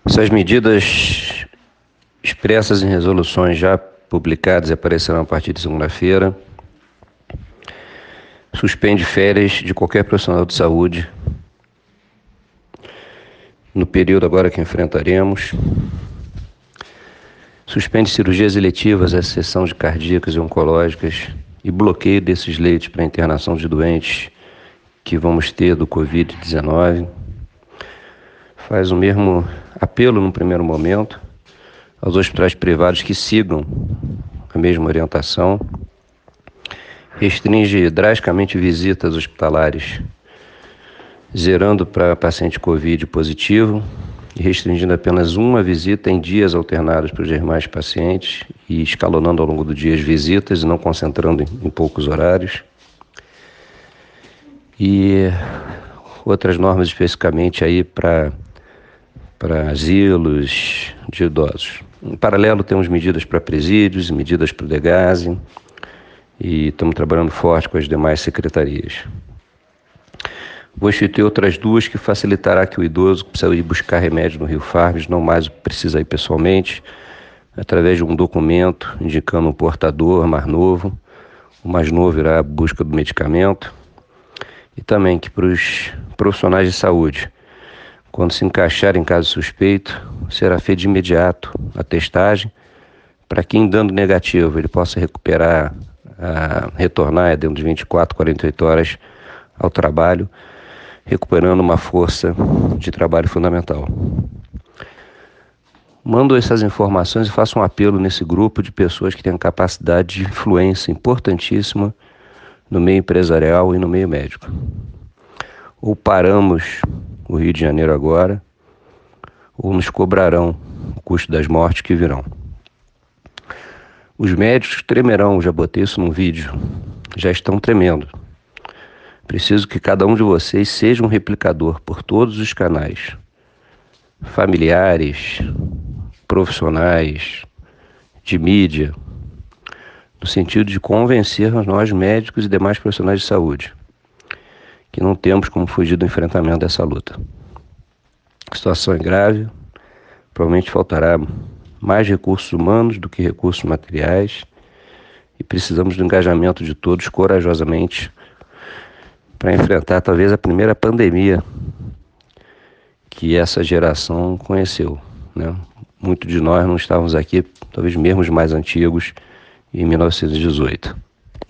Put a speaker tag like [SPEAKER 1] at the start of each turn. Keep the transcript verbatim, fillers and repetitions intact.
[SPEAKER 1] Essas medidas expressas em resoluções já publicadas e aparecerão a partir de segunda-feira. Suspende férias de qualquer profissional de saúde no período agora que enfrentaremos. Suspende cirurgias eletivas, à exceção de cardíacas e oncológicas, e bloqueio desses leitos para internação de doentes que vamos ter do covid dezenove. Faz o mesmo apelo, no primeiro momento, aos hospitais privados que sigam a mesma orientação. Restringe drasticamente visitas hospitalares, zerando para paciente Covid positivo e restringindo apenas uma visita em dias alternados para os demais pacientes e escalonando ao longo do dia as visitas e não concentrando em, em poucos horários. E outras normas especificamente aí para para asilos de idosos. Em paralelo, temos medidas para presídios, medidas para o Degase, e estamos trabalhando forte com as demais secretarias. Vou instituir outras duas que facilitará que o idoso que precisa ir buscar remédio no Rio Farms não mais precisa ir pessoalmente, através de um documento indicando um portador mais novo. O mais novo irá à busca do medicamento. E também que para os profissionais de saúde, quando se encaixar em caso suspeito, será feito de imediato a testagem, para que em dando negativo ele possa recuperar, a, retornar dentro de vinte e quatro, quarenta e oito horas ao trabalho, recuperando uma força de trabalho fundamental. Mando essas informações e faço um apelo nesse grupo de pessoas que têm capacidade de influência importantíssima no meio empresarial e no meio médico. Ou paramos o Rio de Janeiro agora, ou nos cobrarão o custo das mortes que virão. Os médicos tremerão, já botei isso num vídeo, já estão tremendo. Preciso que cada um de vocês seja um replicador por todos os canais, familiares, profissionais, de mídia, no sentido de convencer nós médicos e demais profissionais de saúde que não temos como fugir do enfrentamento dessa luta. A situação é grave, provavelmente faltará mais recursos humanos do que recursos materiais e precisamos do engajamento de todos corajosamente para enfrentar talvez a primeira pandemia que essa geração conheceu, né? Muitos de nós não estávamos aqui, talvez mesmo os mais antigos, em mil novecentos e dezoito.